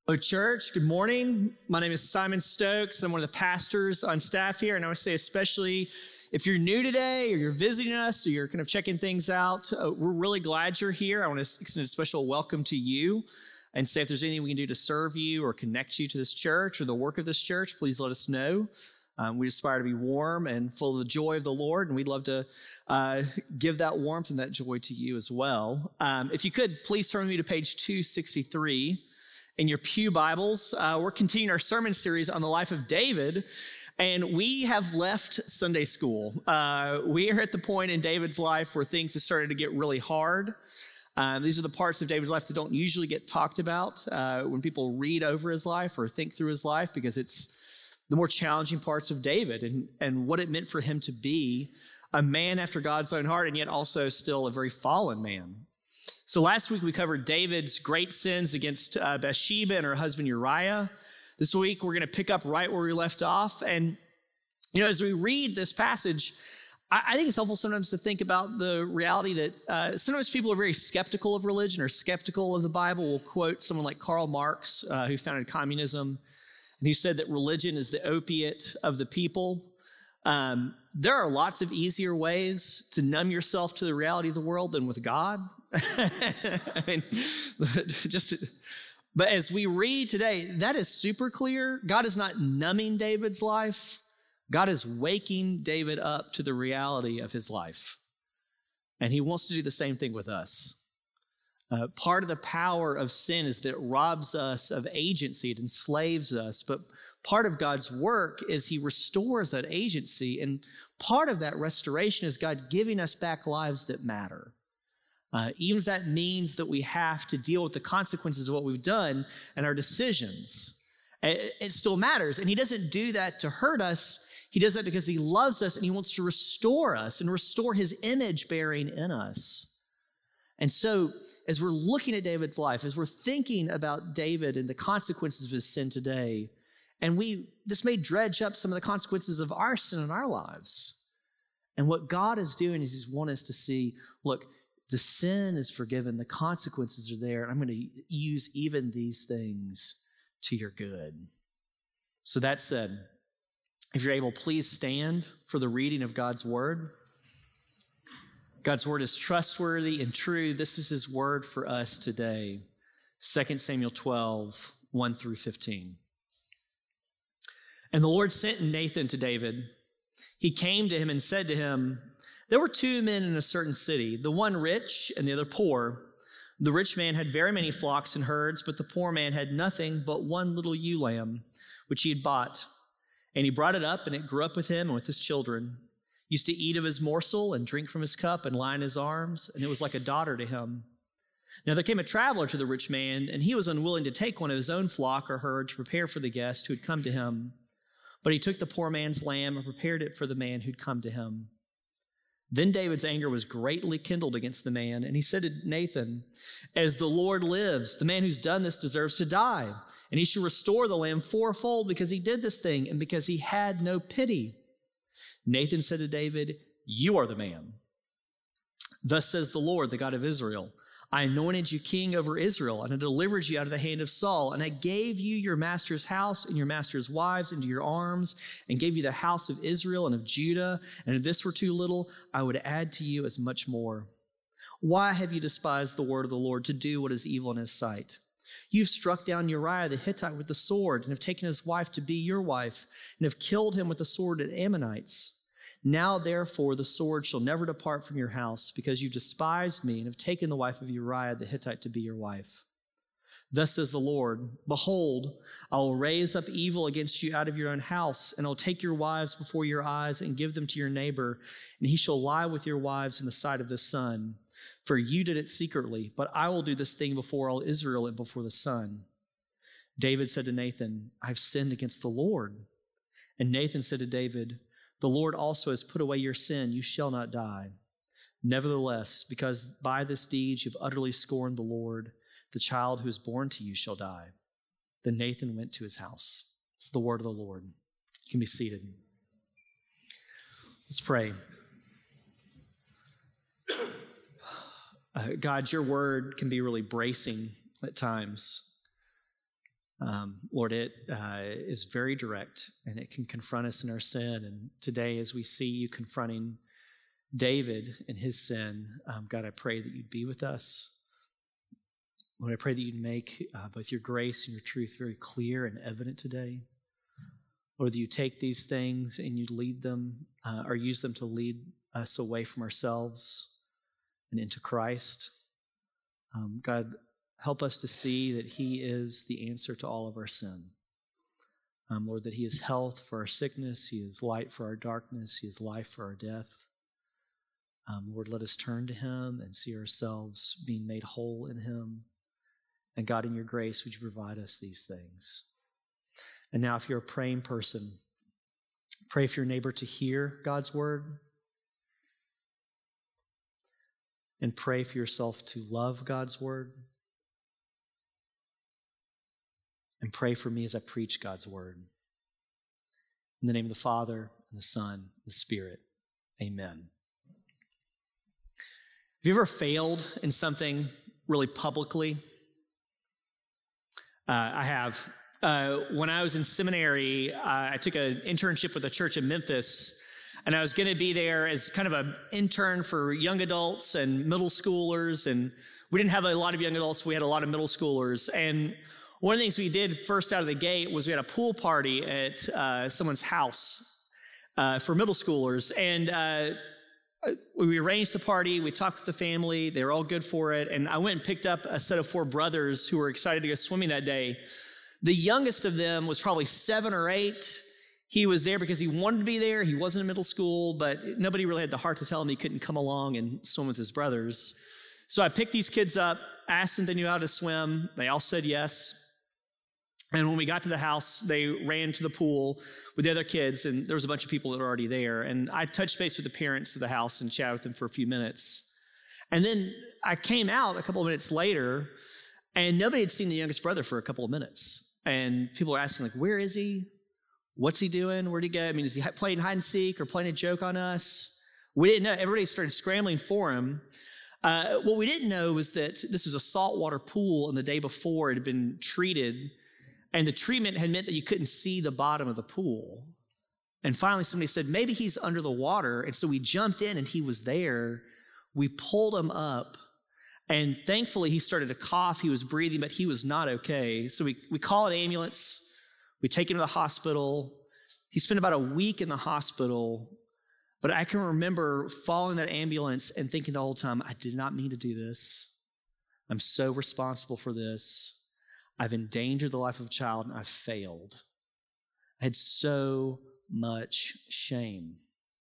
Hello, church. Good morning. My name is Simon Stokes. I'm one of the pastors on staff here, and I want to say especially if you're new today or you're visiting us or you're kind of checking things out, we're really glad you're here. I want to extend a special welcome to you and say if there's anything we can do to serve you or connect you to this church or the work of this church, please let us know. We aspire to be warm and full of the joy of the Lord, and we'd love to give that warmth and that joy to you as well. If you could, please turn with me to page 263. In your pew Bibles, we're continuing our sermon series on the life of David, and we have left Sunday school. We are at the point in David's life where things have started to get really hard. These are the parts of David's life that don't usually get talked about when people read over his life or think through his life, because it's the more challenging parts of David and what it meant for him to be a man after God's own heart, and yet also still a very fallen man. So last week we covered David's great sins against Bathsheba and her husband Uriah. This week we're going to pick up right where we left off. And, as we read this passage, I think it's helpful sometimes to think about the reality that sometimes people are very skeptical of religion or skeptical of the Bible. We'll quote someone like Karl Marx, who founded communism, and who said that religion is the opiate of the people. There are lots of easier ways to numb yourself to the reality of the world than with God. But as we read today, that is super clear. God is not numbing David's life. God is waking David up to the reality of his life. And he wants to do the same thing with us. Part of the power of sin is that it robs us of agency. It enslaves us. But part of God's work is he restores that agency. And part of that restoration is God giving us back lives that matter. Even if that means that we have to deal with the consequences of what we've done and our decisions, it still matters. And he doesn't do that to hurt us. He does that because he loves us and he wants to restore us and restore his image bearing in us. And so as we're looking at David's life, as we're thinking about David and the consequences of his sin today, and this may dredge up some of the consequences of our sin in our lives. And what God is doing is he's wanting us to see, look, the sin is forgiven, the consequences are there, and I'm going to use even these things to your good. So that said, if you're able, please stand for the reading of God's word. God's word is trustworthy and true. This is his word for us today. 2 Samuel 12, 1 through 15. And the Lord sent Nathan to David. He came to him and said to him, there were two men in a certain city, the one rich and the other poor. The rich man had very many flocks and herds, but the poor man had nothing but one little ewe lamb, which he had bought. And he brought it up, and it grew up with him and with his children. He used to eat of his morsel and drink from his cup and lie in his arms, and it was like a daughter to him. Now there came a traveler to the rich man, and he was unwilling to take one of his own flock or herd to prepare for the guest who had come to him. But he took the poor man's lamb and prepared it for the man who'd come to him. Then David's anger was greatly kindled against the man, and he said to Nathan, as the Lord lives, the man who's done this deserves to die, and he shall restore the lamb fourfold because he did this thing and because he had no pity. Nathan said to David, you are the man. Thus says the Lord, the God of Israel, I anointed you king over Israel, and I delivered you out of the hand of Saul, and I gave you your master's house and your master's wives into your arms, and gave you the house of Israel and of Judah, and if this were too little, I would add to you as much more. Why have you despised the word of the Lord to do what is evil in his sight? You've struck down Uriah the Hittite with the sword, and have taken his wife to be your wife, and have killed him with the sword of the Ammonites. Now, therefore, the sword shall never depart from your house, because you despised me and have taken the wife of Uriah the Hittite to be your wife. Thus says the Lord, behold, I will raise up evil against you out of your own house, and I will take your wives before your eyes and give them to your neighbor, and he shall lie with your wives in the sight of the sun. For you did it secretly, but I will do this thing before all Israel and before the sun. David said to Nathan, I have sinned against the Lord. And Nathan said to David, the Lord also has put away your sin. You shall not die. Nevertheless, because by this deed you've utterly scorned the Lord, the child who is born to you shall die. Then Nathan went to his house. It's the word of the Lord. You can be seated. Let's pray. God, your word can be really bracing at times. Lord, it is very direct, and it can confront us in our sin. And today, as we see you confronting David in his sin, God, I pray that you'd be with us. Lord, I pray that you'd make both your grace and your truth very clear and evident today. Lord, that you take these things and you lead them or use them to lead us away from ourselves and into Christ. God, help us to see that he is the answer to all of our sin. Lord, that he is health for our sickness, he is light for our darkness, he is life for our death. Lord, let us turn to him and see ourselves being made whole in him. And God, in your grace, would you provide us these things? And now, if you're a praying person, pray for your neighbor to hear God's word. And pray for yourself to love God's word. And pray for me as I preach God's word. In the name of the Father, and the Son, and the Spirit. Amen. Have you ever failed in something really publicly? I have. When I was in seminary, I took an internship with a church in Memphis, and I was going to be there as kind of an intern for young adults and middle schoolers, and we didn't have a lot of young adults, we had a lot of middle schoolers. And one of the things we did first out of the gate was we had a pool party at someone's house for middle schoolers, and we arranged the party, we talked with the family, they were all good for it, and I went and picked up a set of 4 brothers who were excited to go swimming that day. The youngest of them was probably 7 or 8. He was there because he wanted to be there. He wasn't in middle school, but nobody really had the heart to tell him he couldn't come along and swim with his brothers. So I picked these kids up, asked them if they knew how to swim. They all said yes. And when we got to the house, they ran to the pool with the other kids, and there was a bunch of people that were already there. And I touched base with the parents of the house and chatted with them for a few minutes. And then I came out a couple of minutes later, and nobody had seen the youngest brother for a couple of minutes. And people were asking, like, where is he? What's he doing? Where'd he go? I mean, is he playing hide and seek or playing a joke on us? We didn't know. Everybody started scrambling for him. What we didn't know was that this was a saltwater pool, and the day before it had been treated, and the treatment had meant that you couldn't see the bottom of the pool. And finally, somebody said, maybe he's under the water. And so we jumped in, and he was there. We pulled him up. And thankfully, he started to cough. He was breathing, but he was not okay. So we call an ambulance. We take him to the hospital. He spent about a week in the hospital. But I can remember following that ambulance and thinking the whole time, I did not mean to do this. I'm so responsible for this. I've endangered the life of a child, and I've failed. I had so much shame.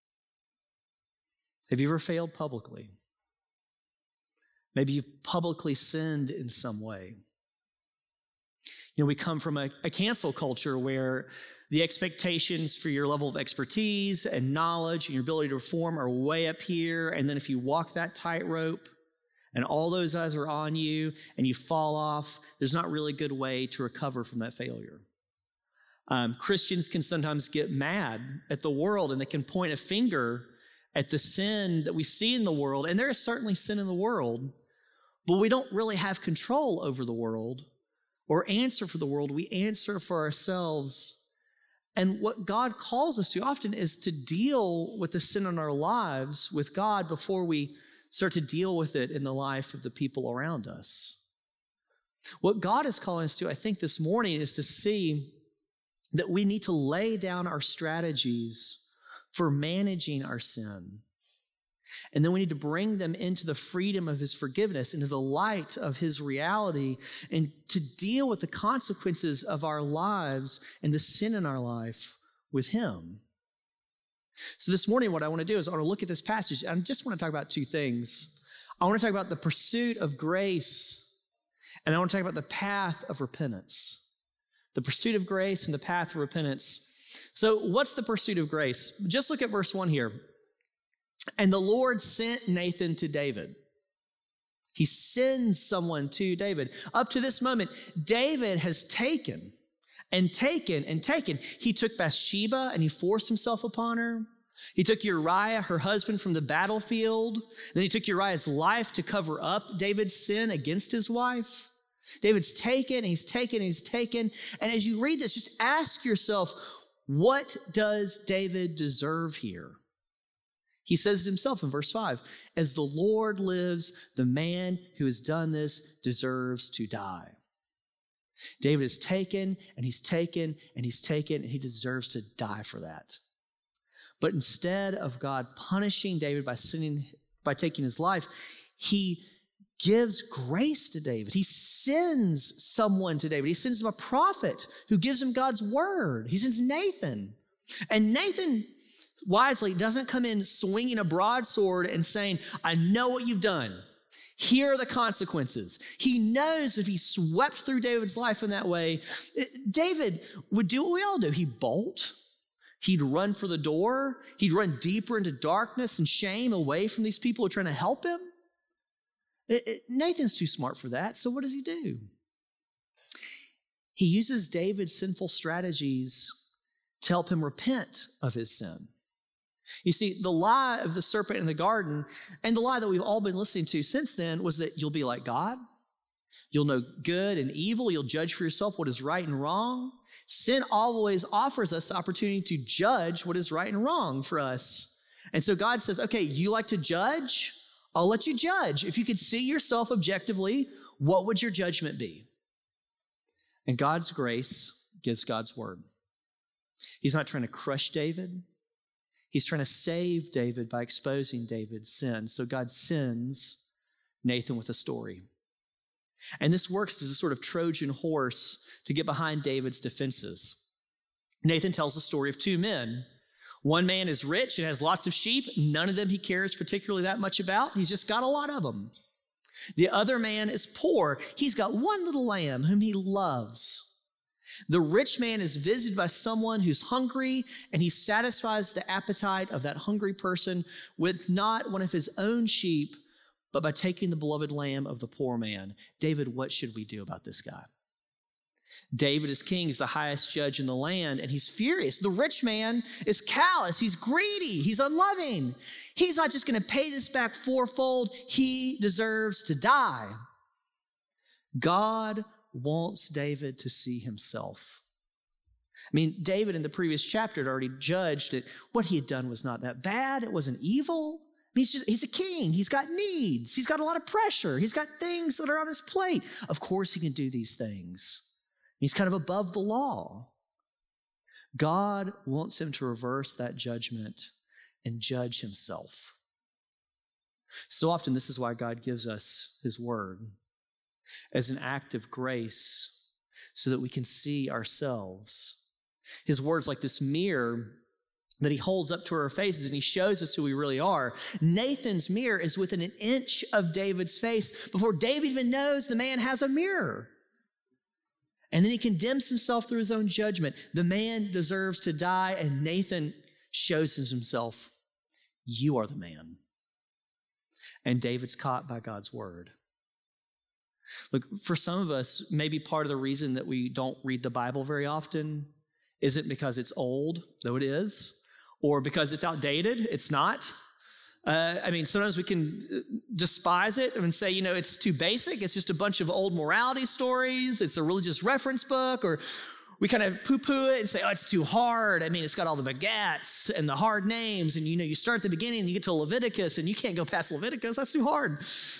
Have you ever failed publicly? Maybe you've publicly sinned in some way. You know, we come from a cancel culture where the expectations for your level of expertise and knowledge and your ability to perform are way up here. And then if you walk that tightrope and all those eyes are on you and you fall off, there's not really a good way to recover from that failure. Christians can sometimes get mad at the world, and they can point a finger at the sin that we see in the world. And there is certainly sin in the world, but we don't really have control over the world or answer for the world. We answer for ourselves. And what God calls us to often is to deal with the sin in our lives with God before we start to deal with it in the life of the people around us. What God is calling us to, I think, this morning is to see that we need to lay down our strategies for managing our sin. And then we need to bring them into the freedom of his forgiveness, into the light of his reality, and to deal with the consequences of our lives and the sin in our life with him. So this morning, what I want to do is I want to look at this passage, and I just want to talk about 2 things. I want to talk about the pursuit of grace, and I want to talk about the path of repentance. The pursuit of grace and the path of repentance. So what's the pursuit of grace? Just look at verse 1 here. And the Lord sent Nathan to David. He sends someone to David. Up to this moment, David has taken and taken and taken. He took Bathsheba and he forced himself upon her. He took Uriah, her husband, from the battlefield. Then he took Uriah's life to cover up David's sin against his wife. David's taken, he's taken, he's taken. And as you read this, just ask yourself, what does David deserve here? He says it himself in verse 5, as the Lord lives, the man who has done this deserves to die. David is taken, and he's taken, and he's taken, and he deserves to die for that. But instead of God punishing David by taking his life, he gives grace to David. He sends someone to David. He sends him a prophet who gives him God's word. He sends Nathan. And Nathan wisely doesn't come in swinging a broadsword and saying, I know what you've done. Here are the consequences. He knows if he swept through David's life in that way, David would do what we all do. He'd bolt. He'd run for the door. He'd run deeper into darkness and shame away from these people who are trying to help him. Nathan's too smart for that, so what does he do? He uses David's sinful strategies to help him repent of his sin. You see, the lie of the serpent in the garden, and the lie that we've all been listening to since then, was that you'll be like God. You'll know good and evil. You'll judge for yourself what is right and wrong. Sin always offers us the opportunity to judge what is right and wrong for us. And so God says, okay, you like to judge? I'll let you judge. If you could see yourself objectively, what would your judgment be? And God's grace gives God's word. He's not trying to crush David. He's trying to save David by exposing David's sin. So God sends Nathan with a story. And this works as a sort of Trojan horse to get behind David's defenses. Nathan tells the story of two men. One man is rich and has lots of sheep. None of them he cares particularly that much about. He's just got a lot of them. The other man is poor. He's got one little lamb whom he loves. The rich man is visited by someone who's hungry, and he satisfies the appetite of that hungry person with not one of his own sheep, but by taking the beloved lamb of the poor man. David, what should we do about this guy? David as king is the highest judge in the land, and he's furious. The rich man is callous. He's greedy. He's unloving. He's not just going to pay this back fourfold. He deserves to die. God wants David to see himself. I mean, David in the previous chapter had already judged that what he had done was not that bad. It wasn't evil. He's a king. He's got needs. He's got a lot of pressure. He's got things that are on his plate. Of course he can do these things. He's kind of above the law. God wants him to reverse that judgment and judge himself. So often, this is why God gives us his word as an act of grace so that we can see ourselves. His word's like this mirror that he holds up to our faces and he shows us who we really are. Nathan's mirror is within an inch of David's face before David even knows the man has a mirror. And then he condemns himself through his own judgment. The man deserves to die, and Nathan shows himself, you are the man. And David's caught by God's word. Look, for some of us, maybe part of the reason that we don't read the Bible very often isn't because it's old, though it is, or because it's outdated. It's not. Sometimes we can despise it and say, it's too basic. It's just a bunch of old morality stories. It's a religious reference book, or we kind of poo-poo it and say, it's too hard. It's got all the begats and the hard names. And, you start at the beginning and you get to Leviticus and you can't go past Leviticus. That's too hard.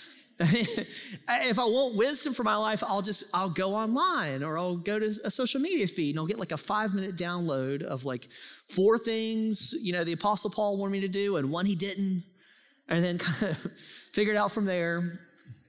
If I want wisdom for my life, I'll go online, or I'll go to a social media feed and I'll get like a 5-minute download of like 4 things, the Apostle Paul wanted me to do and one he didn't. And then kind of figure it out from there.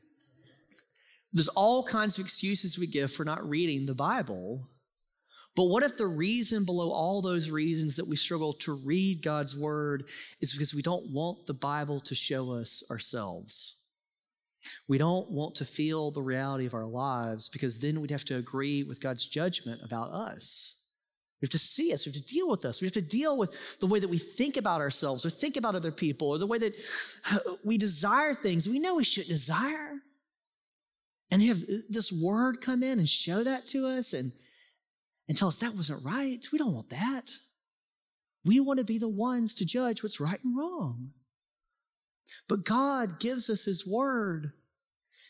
There's all kinds of excuses we give for not reading the Bible. But what if the reason below all those reasons that we struggle to read God's word is because we don't want the Bible to show us ourselves? We don't want to feel the reality of our lives, because then we'd have to agree with God's judgment about us. We have to see us. We have to deal with us. We have to deal with the way that we think about ourselves or think about other people, or the way that we desire things we know we shouldn't desire. And have this word come in and show that to us and tell us that wasn't right. We don't want that. We want to be the ones to judge what's right and wrong. But God gives us his word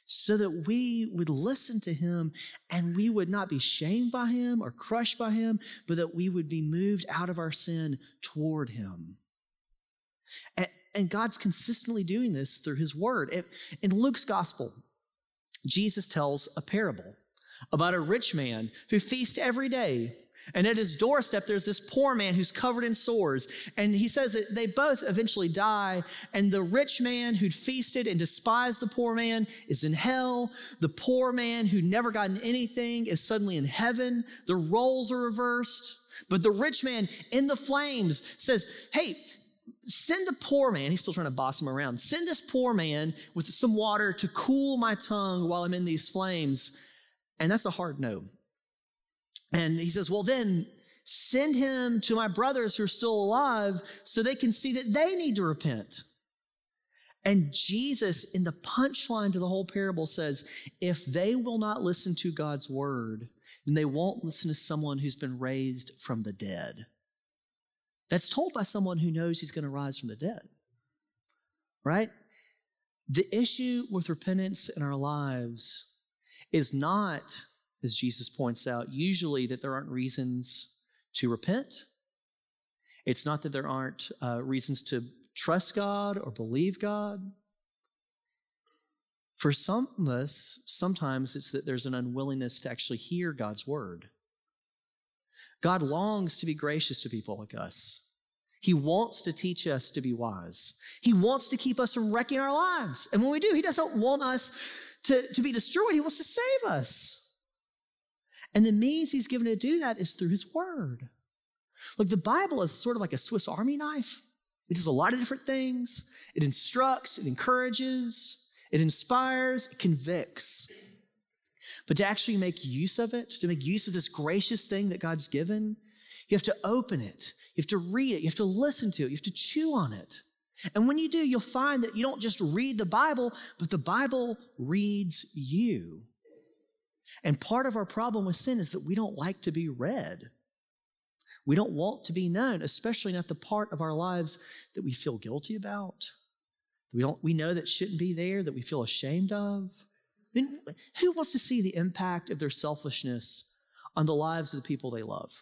so that we would listen to him and we would not be shamed by him or crushed by him, but that we would be moved out of our sin toward him. And God's consistently doing this through his word. In Luke's gospel, Jesus tells a parable about a rich man who feasts every day. And at his doorstep, there's this poor man who's covered in sores. And he says that they both eventually die. And the rich man who'd feasted and despised the poor man is in hell. The poor man who'd never gotten anything is suddenly in heaven. The roles are reversed. But the rich man in the flames says, hey, send the poor man, he's still trying to boss him around, send this poor man with some water to cool my tongue while I'm in these flames. And that's a hard no. And he says, well, then send him to my brothers who are still alive so they can see that they need to repent. And Jesus, in the punchline to the whole parable, says, if they will not listen to God's word, then they won't listen to someone who's been raised from the dead. That's told by someone who knows he's going to rise from the dead, right? The issue with repentance in our lives is not, as Jesus points out, usually that there aren't reasons to repent. It's not that there aren't reasons to trust God or believe God. For some of us, sometimes it's that there's an unwillingness to actually hear God's word. God longs to be gracious to people like us. He wants to teach us to be wise. He wants to keep us from wrecking our lives. And when we do, he doesn't want us to be destroyed. He wants to save us. And the means he's given to do that is through his word. Look, the Bible is sort of like a Swiss Army knife. It does a lot of different things. It instructs, it encourages, it inspires, it convicts. But to actually make use of it, to make use of this gracious thing that God's given, you have to open it. You have to read it. You have to listen to it. You have to chew on it. And when you do, you'll find that you don't just read the Bible, but the Bible reads you. And part of our problem with sin is that we don't like to be read. We don't want to be known, especially not the part of our lives that we feel guilty about, that we know that shouldn't be there, that we feel ashamed of. I mean, who wants to see the impact of their selfishness on the lives of the people they love?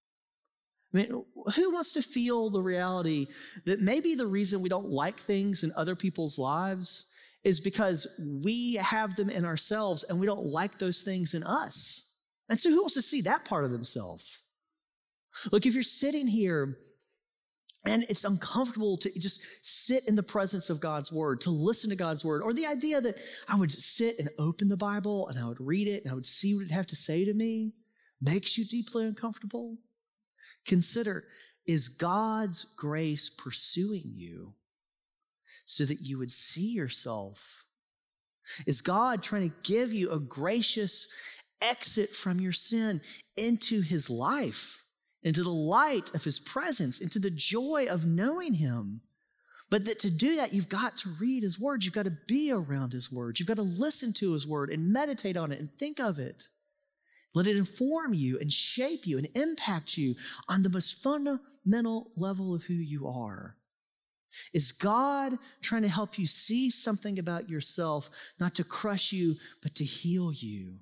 I mean, who wants to feel the reality that maybe the reason we don't like things in other people's lives is because we have them in ourselves and we don't like those things in us? And so who wants to see that part of themselves? Look, if you're sitting here and it's uncomfortable to just sit in the presence of God's word, to listen to God's word, or the idea that I would sit and open the Bible and I would read it and I would see what it'd have to say to me, makes you deeply uncomfortable, consider, is God's grace pursuing you so that you would see yourself? Is God trying to give you a gracious exit from your sin into his life, into the light of his presence, into the joy of knowing him? But that to do that, you've got to read his word. You've got to be around his word. You've got to listen to his word and meditate on it and think of it. Let it inform you and shape you and impact you on the most fundamental level of who you are. Is God trying to help you see something about yourself, not to crush you, but to heal you?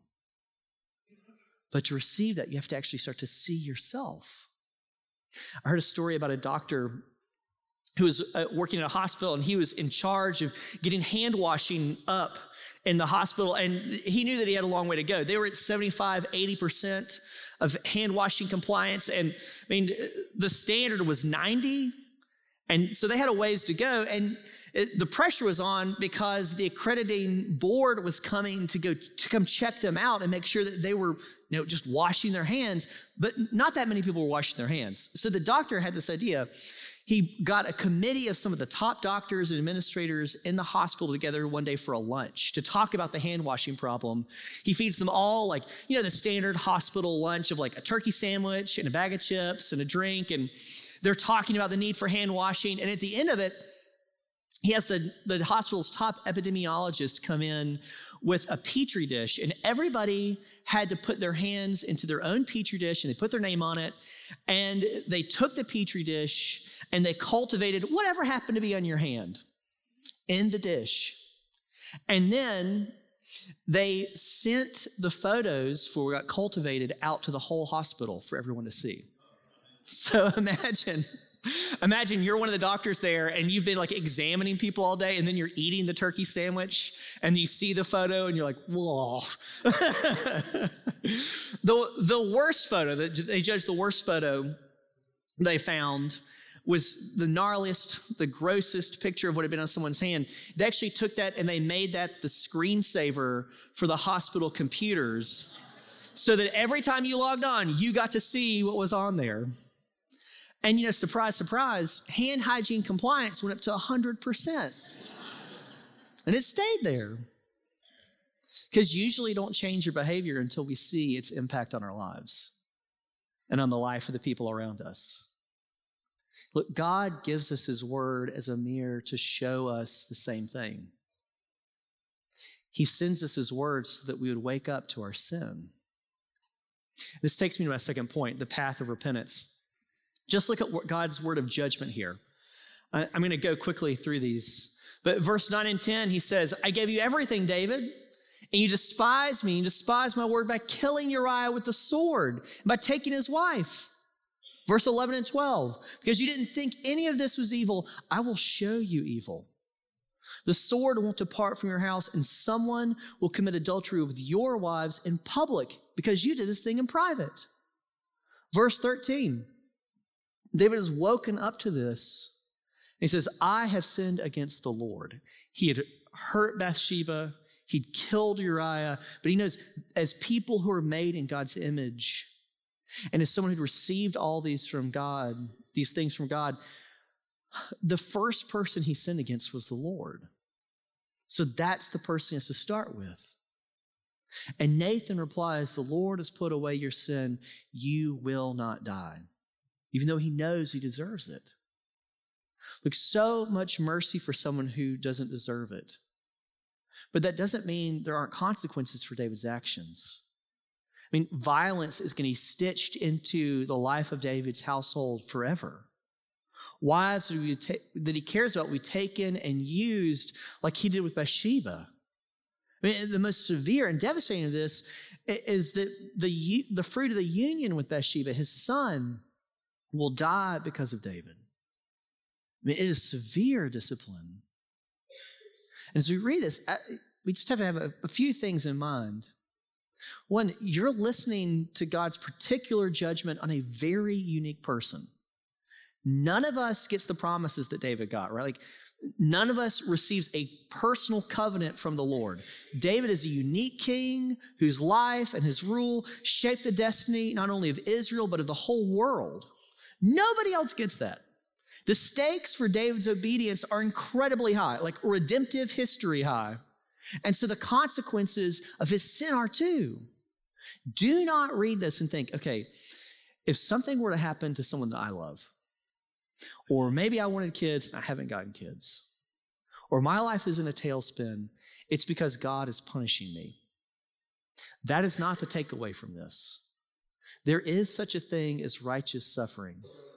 But to receive that, you have to actually start to see yourself. I heard a story about a doctor who was working at a hospital, and he was in charge of getting hand washing up in the hospital, and he knew that he had a long way to go. They were at 75, 80% of hand washing compliance, and I mean, the standard was 90, and so they had a ways to go, and the pressure was on because the accrediting board was coming to come check them out and make sure that they were, just washing their hands, but not that many people were washing their hands. So the doctor had this idea. He got a committee of some of the top doctors and administrators in the hospital together one day for a lunch to talk about the hand washing problem. He feeds them all the standard hospital lunch of like a turkey sandwich and a bag of chips and a drink. And they're talking about the need for hand washing. And at the end of it, he has the hospital's top epidemiologist come in with a Petri dish, and everybody had to put their hands into their own Petri dish, and they put their name on it, and they took the Petri dish and they cultivated whatever happened to be on your hand in the dish. And then they sent the photos for what got cultivated out to the whole hospital for everyone to see. So imagine you're one of the doctors there and you've been like examining people all day and then you're eating the turkey sandwich and you see the photo and you're like, whoa. The worst photo, they judged the worst photo they found was the gnarliest, the grossest picture of what had been on someone's hand. They actually took that and they made that the screensaver for the hospital computers so that every time you logged on, you got to see what was on there. And surprise, surprise, hand hygiene compliance went up to 100%. And it stayed there. Because usually don't change your behavior until we see its impact on our lives and on the life of the people around us. Look, God gives us his word as a mirror to show us the same thing. He sends us his word so that we would wake up to our sin. This takes me to my second point, the path of repentance. Just look at God's word of judgment here. I'm going to go quickly through these. But verse 9 and 10, he says, I gave you everything, David, and you despised me, and despised my word by killing Uriah with the sword, and by taking his wife. Verse 11 and 12, because you didn't think any of this was evil, I will show you evil. The sword won't depart from your house, and someone will commit adultery with your wives in public, because you did this thing in private. Verse 13, David is woken up to this. He says, I have sinned against the Lord. He had hurt Bathsheba. He'd killed Uriah. But he knows as people who are made in God's image, and as someone who'd received all these from God, these things from God, the first person he sinned against was the Lord. So that's the person he has to start with. And Nathan replies, the Lord has put away your sin. You will not die. Even though he knows he deserves it. Look, so much mercy for someone who doesn't deserve it. But that doesn't mean there aren't consequences for David's actions. I mean, violence is going to be stitched into the life of David's household forever. Wives that he cares about will be taken and used like he did with Bathsheba. I mean, the most severe and devastating of this is that the fruit of the union with Bathsheba, his son, will die because of David. I mean, it is severe discipline. And as we read this, we just have to have a few things in mind. One, you're listening to God's particular judgment on a very unique person. None of us gets the promises that David got, right? Like, none of us receives a personal covenant from the Lord. David is a unique king whose life and his rule shaped the destiny not only of Israel, but of the whole world. Nobody else gets that. The stakes for David's obedience are incredibly high, like redemptive history high. And so the consequences of his sin are too. Do not read this and think, okay, if something were to happen to someone that I love, or maybe I wanted kids and I haven't gotten kids, or my life is in a tailspin, it's because God is punishing me. That is not the takeaway from this. There is such a thing as righteous suffering.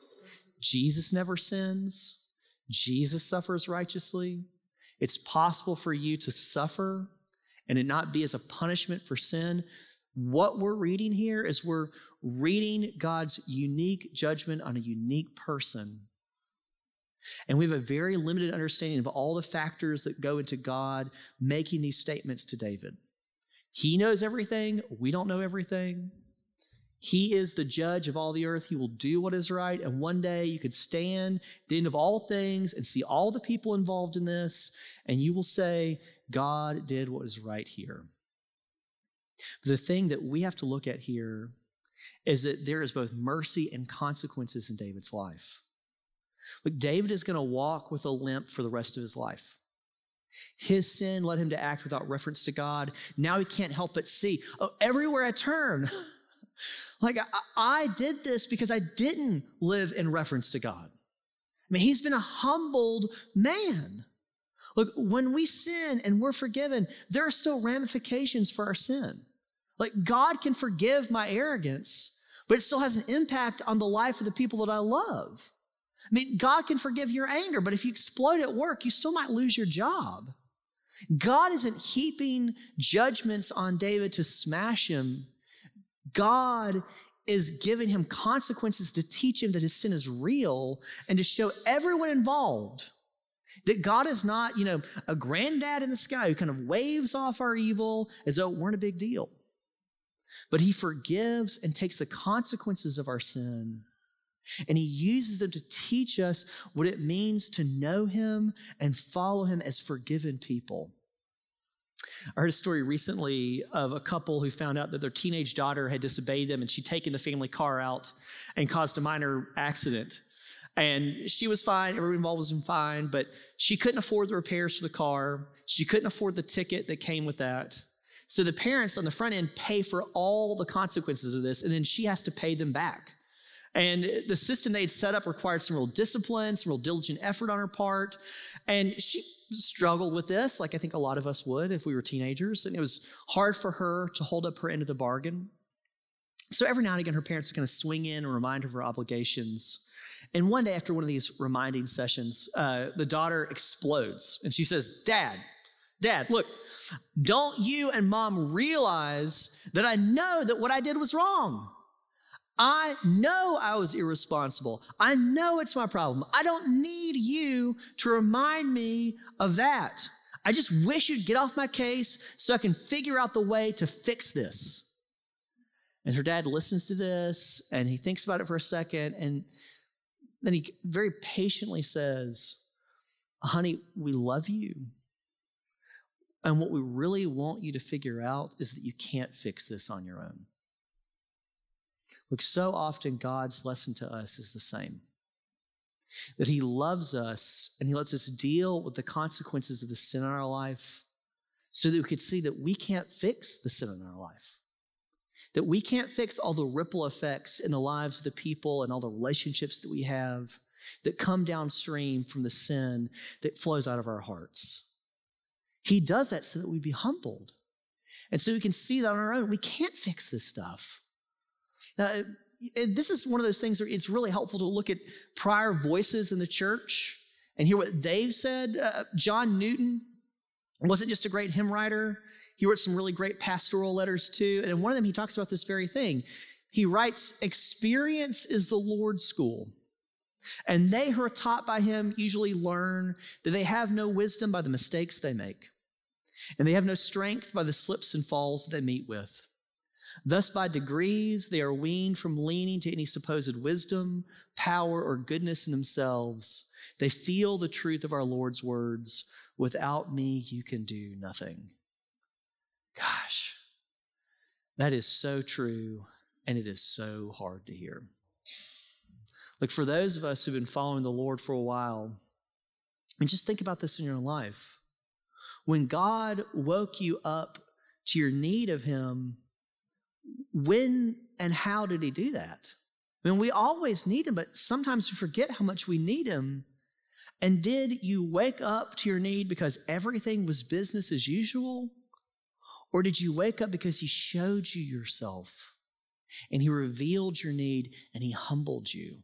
Jesus never sins. Jesus suffers righteously. It's possible for you to suffer and it not be as a punishment for sin. What we're reading here is we're reading God's unique judgment on a unique person. And we have a very limited understanding of all the factors that go into God making these statements to David. He knows everything. We don't know everything. He is the judge of all the earth. He will do what is right. And one day you could stand at the end of all things and see all the people involved in this, and you will say, God did what is right here. But the thing that we have to look at here is that there is both mercy and consequences in David's life. Look, David is going to walk with a limp for the rest of his life. His sin led him to act without reference to God. Now he can't help but see, everywhere I turn, like I did this because I didn't live in reference to God. I mean, he's been a humbled man. Look, when we sin and we're forgiven, there are still ramifications for our sin. Like, God can forgive my arrogance, but it still has an impact on the life of the people that I love. I mean, God can forgive your anger, but if you explode at work, you still might lose your job. God isn't heaping judgments on David to smash him. God is giving him consequences to teach him that his sin is real and to show everyone involved that God is not, a granddad in the sky who kind of waves off our evil as though it weren't a big deal. But he forgives and takes the consequences of our sin, and he uses them to teach us what it means to know him and follow him as forgiven people. I heard a story recently of a couple who found out that their teenage daughter had disobeyed them, and she'd taken the family car out and caused a minor accident. And she was fine, everyone involved was fine, but she couldn't afford the repairs for the car. She couldn't afford the ticket that came with that. So the parents on the front end pay for all the consequences of this, and then she has to pay them back. And the system they'd set up required some real discipline, some real diligent effort on her part. And she struggled with this, like I think a lot of us would if we were teenagers. And it was hard for her to hold up her end of the bargain. So every now and again, her parents would kind of swing in and remind her of her obligations. And one day after one of these reminding sessions, the daughter explodes. And she says, Dad, look, don't you and Mom realize that I know that what I did was wrong? I know I was irresponsible. I know it's my problem. I don't need you to remind me of that. I just wish you'd get off my case so I can figure out the way to fix this. And her dad listens to this, and he thinks about it for a second, and then he very patiently says, honey, we love you. And what we really want you to figure out is that you can't fix this on your own. Look, so often God's lesson to us is the same. That he loves us and he lets us deal with the consequences of the sin in our life so that we could see that we can't fix the sin in our life. That we can't fix all the ripple effects in the lives of the people and all the relationships that we have that come downstream from the sin that flows out of our hearts. He does that so that we be humbled. And so we can see that on our own. We can't fix this stuff. Now, this is one of those things where it's really helpful to look at prior voices in the church and hear what they've said. John Newton wasn't just a great hymn writer. He wrote some really great pastoral letters too. And in one of them, he talks about this very thing. He writes, experience is the Lord's school. And they who are taught by him usually learn that they have no wisdom by the mistakes they make. And they have no strength by the slips and falls that they meet with. Thus, by degrees, they are weaned from leaning to any supposed wisdom, power, or goodness in themselves. They feel the truth of our Lord's words. Without me, you can do nothing. Gosh, that is so true, and it is so hard to hear. Look, for those of us who've been following the Lord for a while, and just think about this in your life. When God woke you up to your need of him, when and how did he do that? I mean, we always need him, but sometimes we forget how much we need him. And did you wake up to your need because everything was business as usual? Or did you wake up because he showed you yourself and he revealed your need and he humbled you?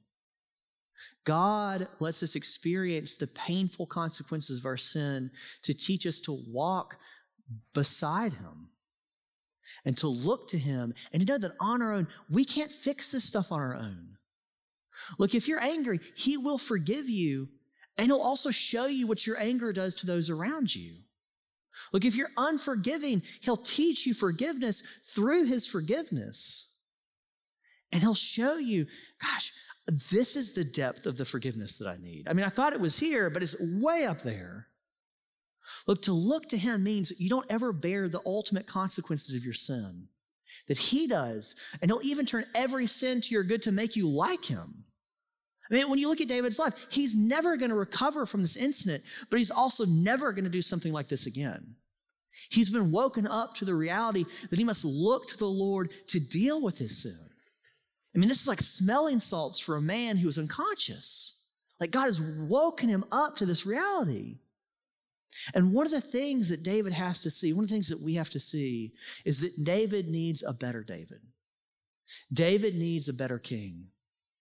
God lets us experience the painful consequences of our sin to teach us to walk beside him and to look to him and to know that on our own, we can't fix this stuff on our own. Look, if you're angry, he will forgive you, and he'll also show you what your anger does to those around you. Look, if you're unforgiving, he'll teach you forgiveness through his forgiveness. And he'll show you, gosh, this is the depth of the forgiveness that I need. I mean, I thought it was here, but it's way up there. Look, to look to him means you don't ever bear the ultimate consequences of your sin, that he does. And he'll even turn every sin to your good to make you like him. I mean, when you look at David's life, he's never going to recover from this incident, but he's also never going to do something like this again. He's been woken up to the reality that he must look to the Lord to deal with his sin. I mean, this is like smelling salts for a man who was unconscious. Like God has woken him up to this reality. And one of the things that David has to see, one of the things that we have to see is that David needs a better David. David needs a better king.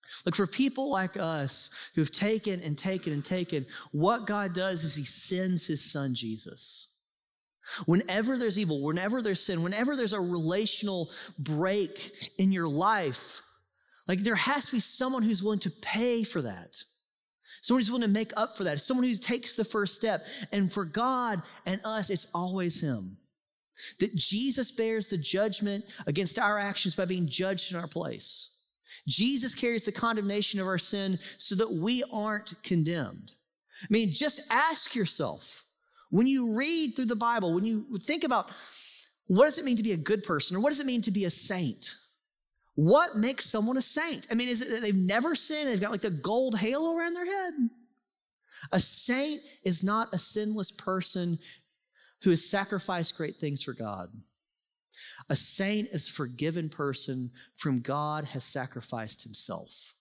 Look, for people like us who have taken and taken and taken, what God does is he sends his son Jesus. Whenever there's evil, whenever there's sin, whenever there's a relational break in your life, like there has to be someone who's willing to pay for that. Someone who's willing to make up for that. Someone who takes the first step. And for God and us, it's always him. That Jesus bears the judgment against our actions by being judged in our place. Jesus carries the condemnation of our sin so that we aren't condemned. I mean, just ask yourself, when you read through the Bible, when you think about what does it mean to be a good person, or what does it mean to be a saint? What makes someone a saint? I mean, is it that they've never sinned, they've got like the gold halo around their head? A saint is not a sinless person who has sacrificed great things for God. A saint is a forgiven person from God has sacrificed himself.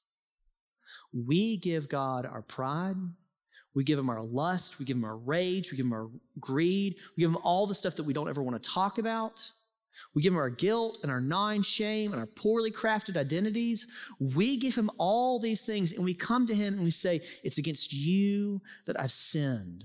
We give God our pride. We give him our lust. We give him our rage. We give him our greed. We give him all the stuff that we don't ever want to talk about. We give him our guilt and our gnawing shame and our poorly crafted identities. We give him all these things, and we come to him and we say, it's against you that I've sinned.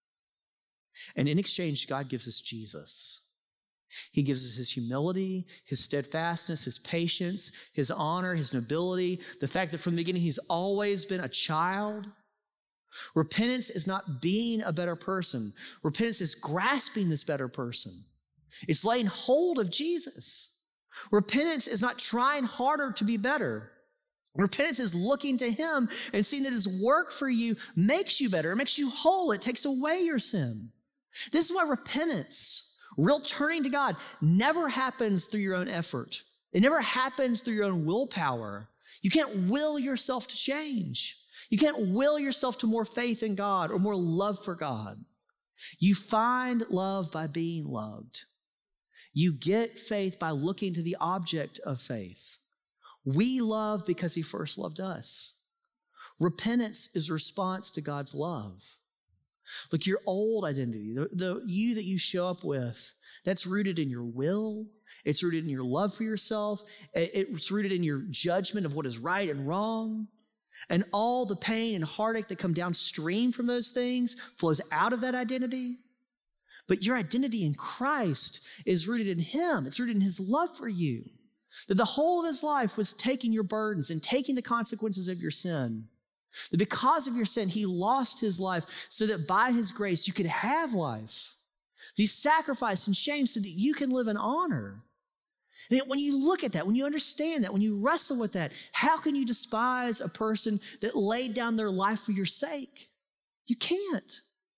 And in exchange, God gives us Jesus. He gives us his humility, his steadfastness, his patience, his honor, his nobility, the fact that from the beginning he's always been a child. Repentance is not being a better person. Repentance is grasping this better person. It's laying hold of Jesus. Repentance is not trying harder to be better. Repentance is looking to him and seeing that his work for you makes you better. It makes you whole. It takes away your sin. This is why repentance, real turning to God, never happens through your own effort. It never happens through your own willpower. You can't will yourself to change. You can't will yourself to more faith in God or more love for God. You find love by being loved. You get faith by looking to the object of faith. We love because he first loved us. Repentance is a response to God's love. Look, your old identity, the you that you show up with, that's rooted in your will. It's rooted in your love for yourself. It's rooted in your judgment of what is right and wrong. And all the pain and heartache that come downstream from those things flows out of that identity. But your identity in Christ is rooted in him. It's rooted in his love for you. That the whole of his life was taking your burdens and taking the consequences of your sin. That because of your sin, he lost his life so that by his grace you could have life. He sacrificed and shame so that you can live in honor. And when you look at that, when you understand that, when you wrestle with that, how can you despise a person that laid down their life for your sake? You can't.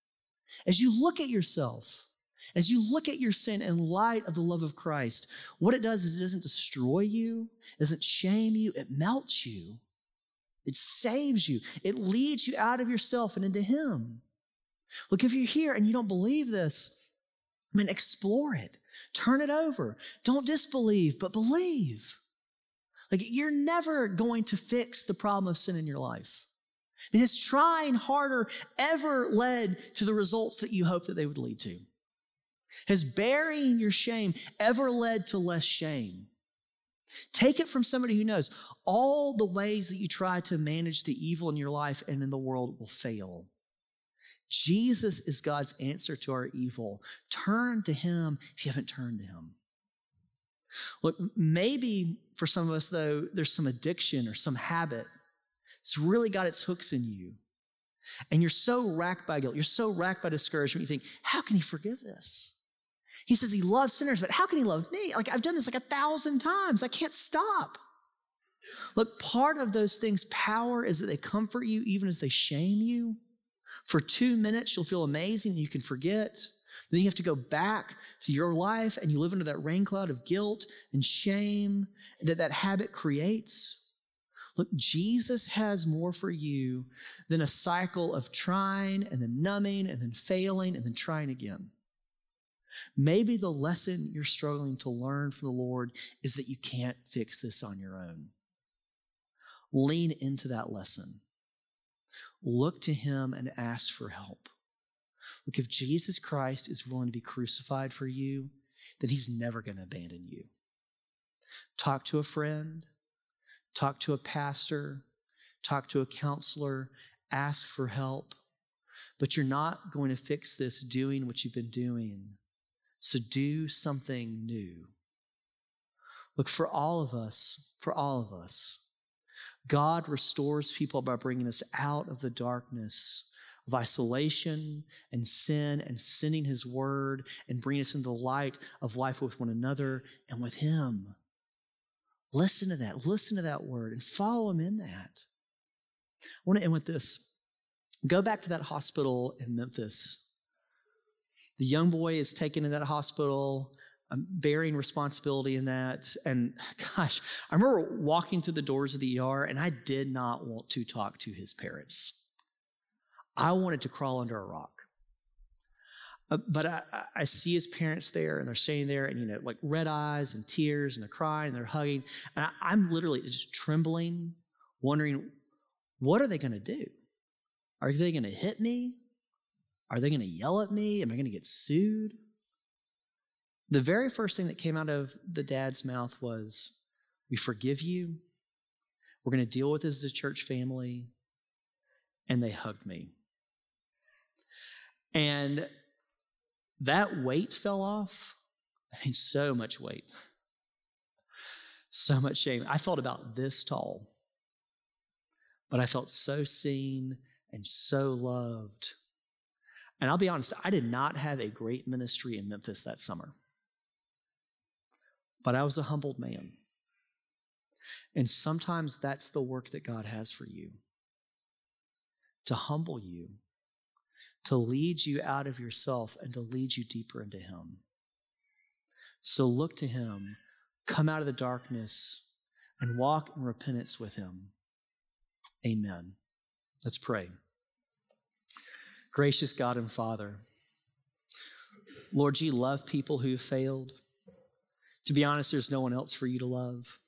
As you look at yourself, as you look at your sin in light of the love of Christ, what it does is it doesn't destroy you, it doesn't shame you, it melts you. It saves you. It leads you out of yourself and into him. Look, if you're here and you don't believe this, I mean, explore it. Turn it over. Don't disbelieve, but believe. Like, you're never going to fix the problem of sin in your life. I mean, has trying harder ever led to the results that you hope that they would lead to? Has burying your shame ever led to less shame? Take it from somebody who knows all the ways that you try to manage the evil in your life and in the world will fail. Jesus is God's answer to our evil. Turn to him if you haven't turned to him. Look, maybe for some of us, though, there's some addiction or some habit. It's really got its hooks in you. And you're so racked by guilt. You're so racked by discouragement. You think, how can he forgive this? He says he loves sinners, but how can he love me? Like, I've done this like 1,000 times. I can't stop. Look, part of those things' power is that they comfort you even as they shame you. For 2 minutes, you'll feel amazing and you can forget. Then you have to go back to your life and you live under that rain cloud of guilt and shame that habit creates. Look, Jesus has more for you than a cycle of trying and then numbing and then failing and then trying again. Maybe the lesson you're struggling to learn from the Lord is that you can't fix this on your own. Lean into that lesson. Look to him and ask for help. Look, if Jesus Christ is willing to be crucified for you, then he's never going to abandon you. Talk to a friend. Talk to a pastor. talk to a counselor, ask for help. But you're not going to fix this doing what you've been doing. So do something new. Look, for all of us, God restores people by bringing us out of the darkness of isolation and sin and sending his word and bringing us into the light of life with one another and with him. Listen to that word and follow him in that. I want to end with this. Go back to that hospital in Memphis. The young boy is taken to that hospital. I'm bearing responsibility in that. And gosh, I remember walking through the doors of the ER and I did not want to talk to his parents. I wanted to crawl under a rock. But I see his parents there and they're sitting there and, like red eyes and tears and they're crying and they're hugging. And I'm literally just trembling, wondering, what are they going to do? Are they going to hit me? Are they going to yell at me? Am I going to get sued? The very first thing that came out of the dad's mouth was, we forgive you. We're going to deal with this as a church family. And they hugged me. And that weight fell off. I mean, so much weight. So much shame. I felt about this tall. But I felt so seen and so loved. And I'll be honest, I did not have a great ministry in Memphis that summer. But I was a humbled man. And sometimes that's the work that God has for you. To humble you, to lead you out of yourself and to lead you deeper into him. So look to him, come out of the darkness, and walk in repentance with him. Amen. Let's pray. Gracious God and Father, Lord, you love people who have failed. To be honest, there's no one else for you to love.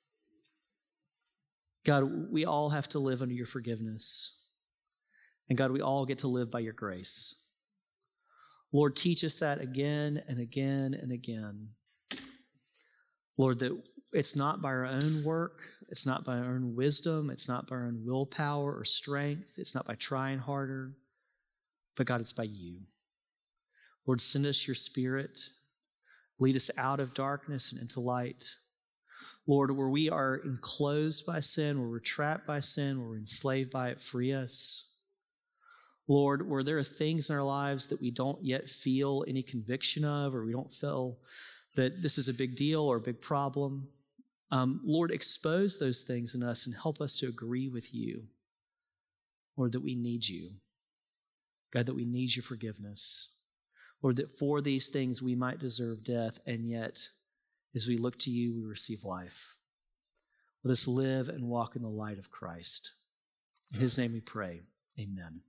God, we all have to live under your forgiveness. And God, we all get to live by your grace. Lord, teach us that again and again and again. Lord, that it's not by our own work, it's not by our own wisdom, it's not by our own willpower or strength, it's not by trying harder, but God, it's by you. Lord, send us your Spirit. Lead us out of darkness and into light. Lord, where we are enclosed by sin, where we're trapped by sin, where we're enslaved by it, free us. Lord, where there are things in our lives that we don't yet feel any conviction of, or we don't feel that this is a big deal or a big problem, Lord, expose those things in us and help us to agree with you. Lord, that we need you. God, that we need your forgiveness. Lord, that for these things we might deserve death, and yet as we look to you, we receive life. Let us live and walk in the light of Christ. In his name we pray. Amen.